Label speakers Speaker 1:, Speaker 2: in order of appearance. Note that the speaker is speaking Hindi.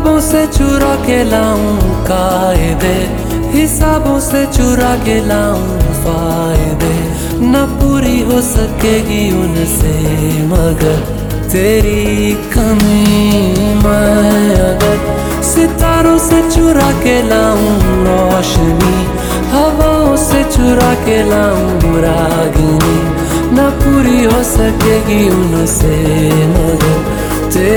Speaker 1: ख्वाबों से चुरा के लाऊं कायदे, हिसाबों से चुरा के लाऊं फायदे। न पूरी हो सकेगी उनसे मगर तेरी कमी। मैं अगर सितारों से चुरा के लाऊं रोशनी, हवाओं से चुरा के लाऊं रागिनी, न पूरी हो सकेगी उनसे मगर